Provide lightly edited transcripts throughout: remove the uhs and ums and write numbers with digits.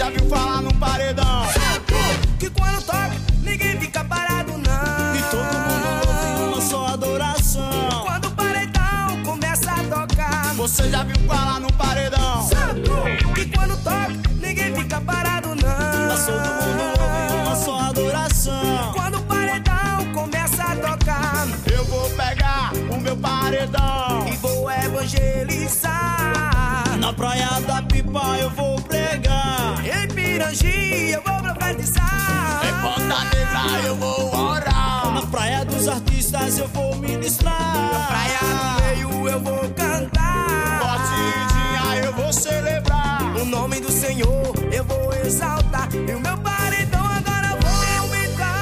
já viu falar num paredão? Que quando toca, ninguém fica parado não. E todo mundo ouve uma só adoração. Quando o paredão começa a tocar, Você já viu falar num paredão? que quando toca, ninguém fica parado não. Mas todo mundo ouve uma só adoração. Quando o paredão começa a tocar, Eu vou pegar o meu paredão e vou evangelizar. Na praia da Pipa eu vou pregar. Em Pirangi eu vou profetizar. Em Ponta Negra eu vou orar. Na praia dos artistas eu vou ministrar. Praia do Meio eu vou cantar. Fortidinha eu vou celebrar. O nome do Senhor eu vou exaltar. E o meu paredão agora eu vou aumentar.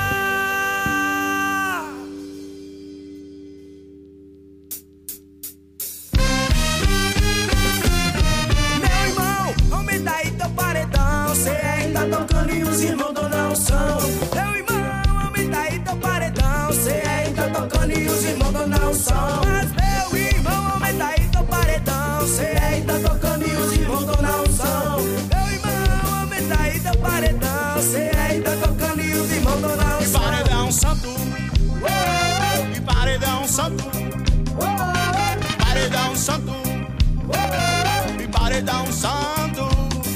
Meu irmão, aumenta aí teu paredão. Cê ainda tocando e os irmãos dão unção. Meu irmão, aumenta aí teu paredão. Cê ainda tocando e os irmãos dão unção. Mas meu irmão, aumenta aí teu paredão. Cê ainda tocando e os irmãos dão unção. Meu irmão, aumenta aí teu paredão. Cê ainda tocando e os irmãos dão E unção. paredão santo. E paredão santo. Paredão santo. E paredão santo.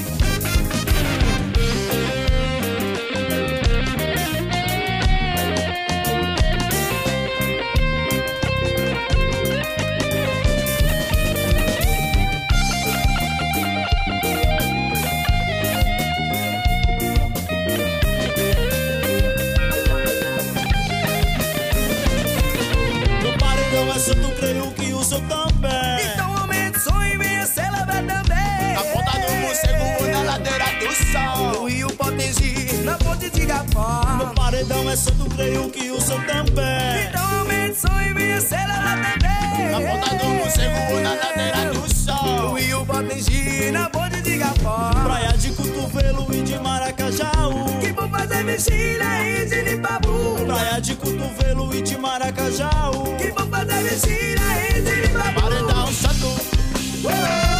Meu paredão é santo, creio que o seu também. Então aumente o som e venha celebrar também. Na ponta do morcego ou na ladeira do sol. No Rio Potengi, na ponte de Gapó. Meu paredão é santo, creio que o seu também. Então aumente o som e venha celebrar também. Na ponta do morcego ou na ladeira do No sol. Rio Potengi, na ponte de Gapó. Praia de Cotovelo e de Maracajaú. Que vão fazer vigília e de Lipabu. Praia de Cotovelo e de Maracajaú. Que vão fazer vigília e de Lipabu. Paredão santo.